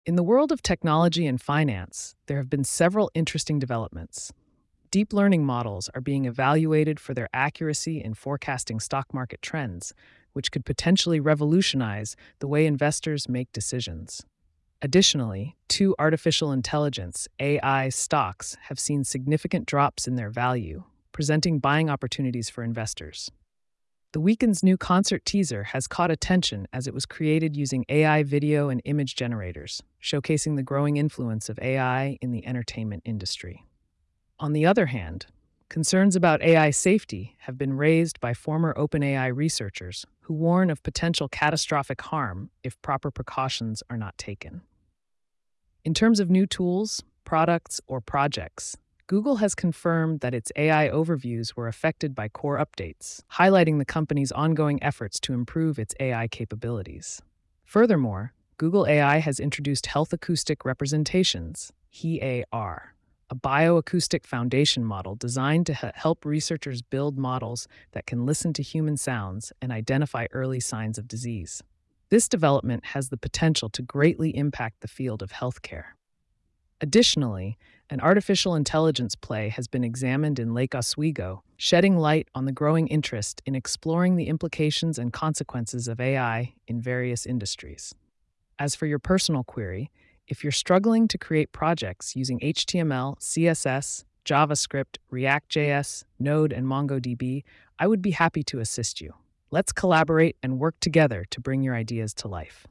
In the world of technology and finance, there have been several interesting developments. Deep learning models are being evaluated for their accuracy in forecasting stock market trends, which could potentially revolutionize the way investors make decisions. Additionally, two artificial intelligence AI stocks have seen significant drops in their value, presenting buying opportunities for investors. The Weeknd's new concert teaser has caught attention as it was created using AI video and image generators, showcasing the growing influence of AI in the entertainment industry. On the other hand, concerns about AI safety have been raised by former OpenAI researchers who warn of potential catastrophic harm if proper precautions are not taken. In terms of new tools, products, or projects, Google has confirmed that its AI overviews were affected by core updates, highlighting the company's ongoing efforts to improve its AI capabilities. Furthermore, Google AI has introduced Health Acoustic Representations, HEAR, a bioacoustic foundation model designed to help researchers build models that can listen to human sounds and identify early signs of disease. This development has the potential to greatly impact the field of healthcare. Additionally, an artificial intelligence play has been examined in Lake Oswego, shedding light on the growing interest in exploring the implications and consequences of AI in various industries. As for your personal query, if you're struggling to create projects using HTML, CSS, JavaScript, React.js, Node, and MongoDB, I would be happy to assist you. Let's collaborate and work together to bring your ideas to life.